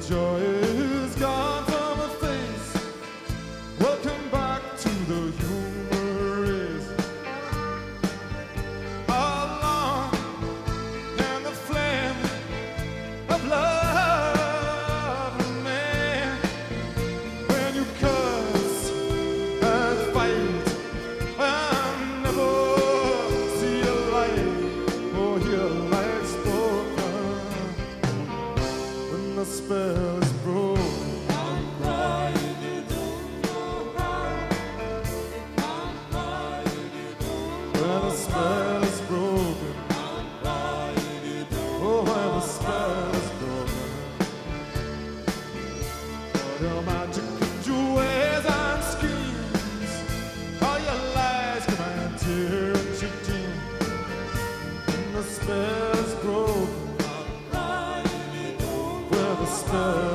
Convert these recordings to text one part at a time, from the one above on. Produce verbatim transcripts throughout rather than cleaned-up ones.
joy is gone from her face. Welcome back to the human race. Along in the flame of love, man. When you curse and fight and never see a light or hear a light spoken, when the spell is broken, I'm crying, you don't know how. I'm crying, you don't when know the spell is broken, I'm crying, you don't oh, when the spell is broken. All your magic and your ways and schemes, all your lies come and tear at your team. When the spell is broken, crying, you don't where the spell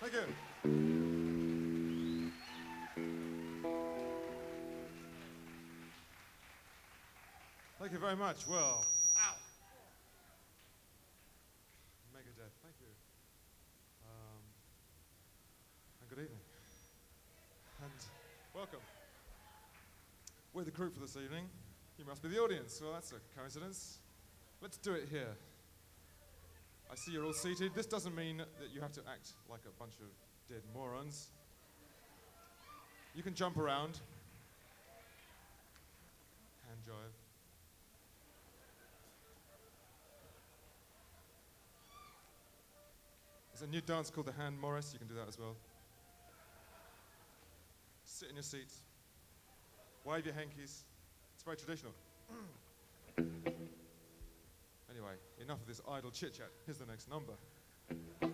Thank you. Thank you very much. Well, ow. Megadeth, thank you. Um, and good evening. And welcome. We're the group for this evening. You must be the audience. Well, that's a coincidence. Let's do it here. I see you're all seated. This doesn't mean that you have to act like a bunch of dead morons. You can jump around. Hand jive. There's a new dance called the Hand Morris. You can do that as well. Sit in your seats. Wave your hankies. It's very traditional. Anyway, enough of this idle chit-chat. Here's the next number.